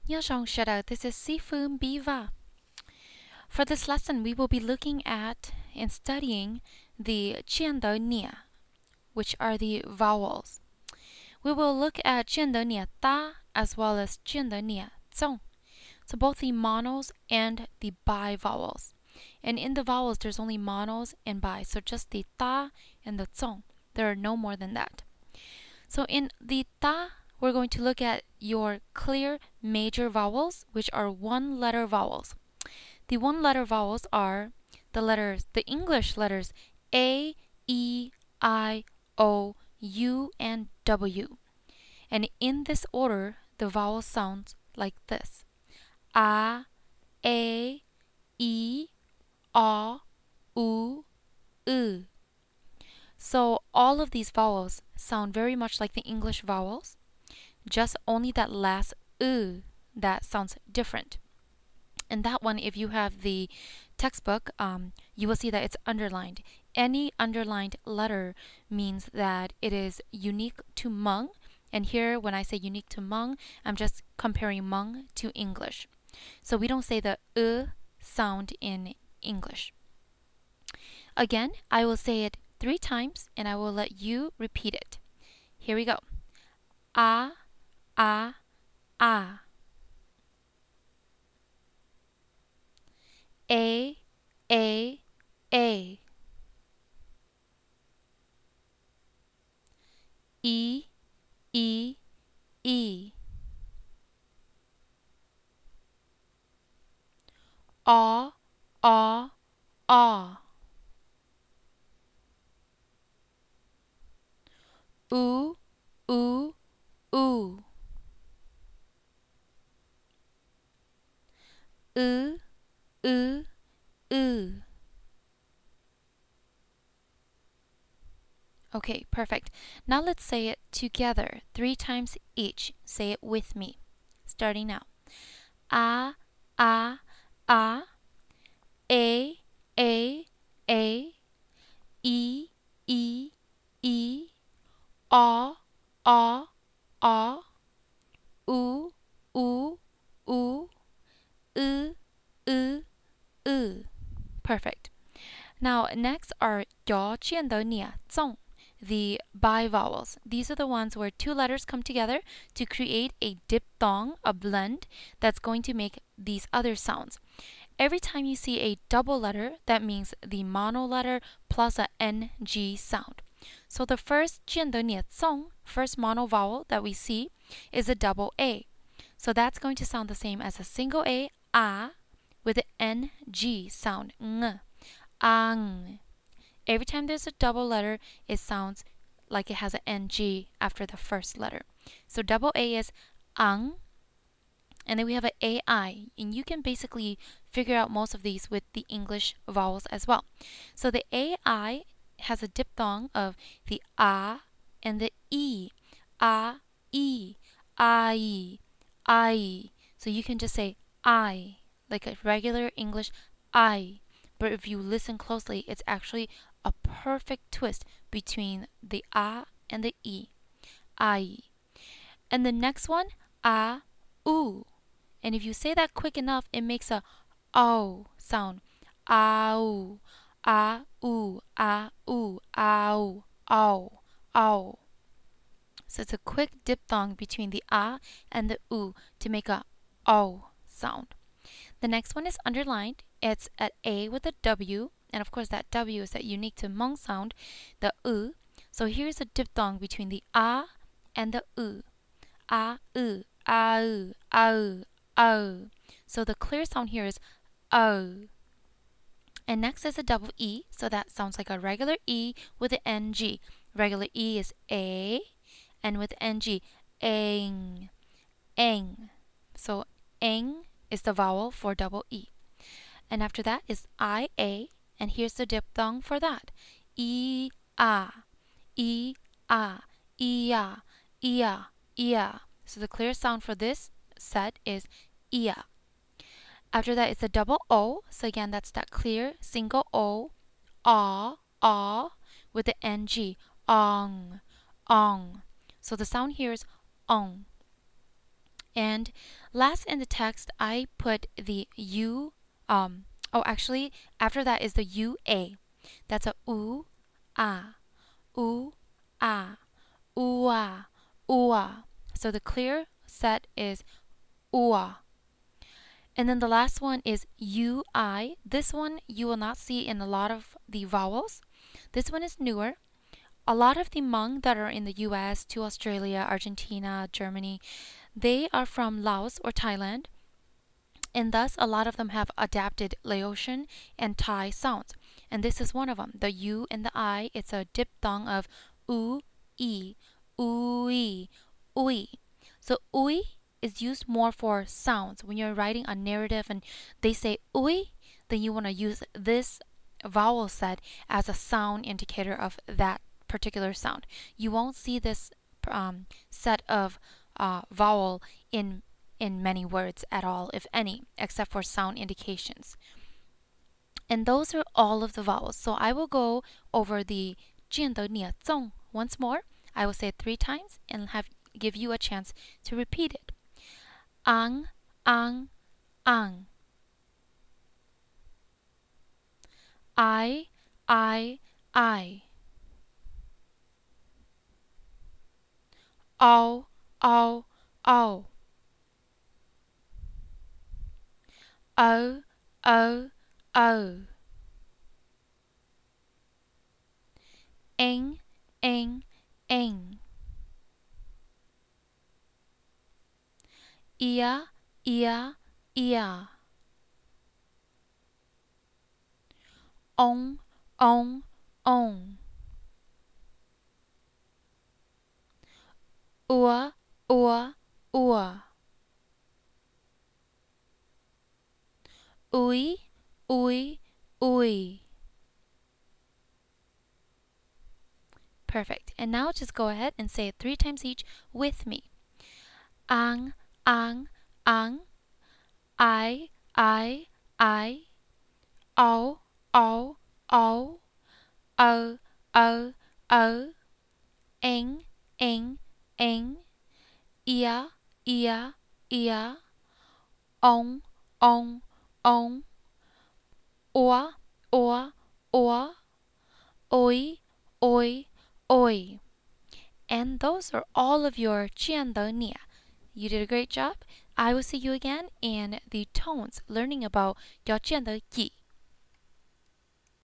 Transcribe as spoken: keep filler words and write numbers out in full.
Shara, this is Sifu Biva. For this lesson, we will be looking at and studying the Qiande Nia, which are the vowels. We will look at Qiande Nia Ta as well as Qiande Nia Zong. So both the monos and the bivowels. And in the vowels, there's only monos and bi, so just the ta and the zong. There are no more than that. So in the ta, we're going to look at your clear major vowels, which are one-letter vowels. The one-letter vowels are the letters, the English letters A, E, I, O, U, and W. And in this order, the vowel sounds like this: A, A, E, A, U, U. So all of these vowels sound very much like the English vowels, just only that last U that sounds different. And that one, if you have the textbook, um, you will see that it's underlined. Any underlined letter means that it is unique to Hmong. And here, when I say unique to Hmong, I'm just comparing Hmong to English. So we don't say the U sound in English. Again, I will say it three times and I will let you repeat it. Here we go. A, A, A. A, A, A. E, E, E. A, A, A. U, U, U. U, U, U. Okay, perfect. Now let's say it together three times each. Say it with me. Starting now. A, A, A. A, A, A. E, E, E. A, A, A. U, U, U. U, U, U. Perfect. Now, next are Yao, Jian, De, Nia, Zong, the bivowels. These are the ones where two letters come together to create a diphthong, a blend, that's going to make these other sounds. Every time you see a double letter, that means the mono letter plus a N G sound. So the first Jian, De, Nia, Zong, first mono vowel that we see, is a double A. So that's going to sound the same as a single A, A, with an N G sound, ng, ang. Every time there's a double letter, it sounds like it has an N G after the first letter. So double A is ang, and then we have an A I, and you can basically figure out most of these with the English vowels as well. So the A I has a diphthong of the A and the E. A, E, I, I. So you can just say I, like a regular English I. But if you listen closely, it's actually a perfect twist between the A and the E. I. And the next one, A, U. And if you say that quick enough, it makes a O sound. Ow, ah, oo, ah, oo, ow, ow, ow. So it's a quick diphthong between the ah and the oo to make a O sound. The next one is underlined. It's at A with a W, and of course that W is that unique to Hmong sound, the U. So here's a diphthong between the ah and the U. Ah, U, ah, U, ah, U, O. So the clear sound here is O. And next is a double E, so that sounds like a regular E with an N G. Regular E is A, and with N G, eng, eng. So eng is the vowel for double E. And after that is I A, and here's the diphthong for that. E, A, E, A, E, A, E, A, E, A. So the clear sound for this set is ia. After that, it's a double O. So again, that's that clear single O, ah, ah, with the N G, ong, ong. So the sound here is ong. And last in the text, I put the U. Um, oh, actually, after that is the U A. That's a U, ah, U, ah, U, ah, U, ah. So the clear set is U, ah. And then the last one is U I. This one you will not see in a lot of the vowels. This one is newer. A lot of the Hmong that are in the U S, to Australia, Argentina, Germany, they are from Laos or Thailand, and thus a lot of them have adapted Laotian and Thai sounds. And this is one of them. The U and the I, it's a diphthong of U, E, Ui, Ui. So Ui is used more for sounds. When you're writing a narrative and they say Ui, then you want to use this vowel set as a sound indicator of that particular sound. You won't see this um, set of uh, vowel in in many words at all, if any, except for sound indications. And those are all of the vowels. So I will go over the 见得你 zong once more. I will say it three times and have give you a chance to repeat it. Ang, ang, ang. I, I, I. O, o, o. O, o, o. Ing, ing, ing. Ia, ia, ia. Ong, ong, ong. Ua, ua, ua. Ui, ui, ui. Perfect. And now just go ahead and say it three times each with me. Ang, ang, ang. I, I, I. O, o, o. O, o, o. Ing, ing, ing. Ia, ia, ia. Ong, ong, ong. Oa, oa, oa. Oi, oi, oi. And those are all of your 见得你. You did a great job. I will see you again in the tones, learning about 要见得 yi.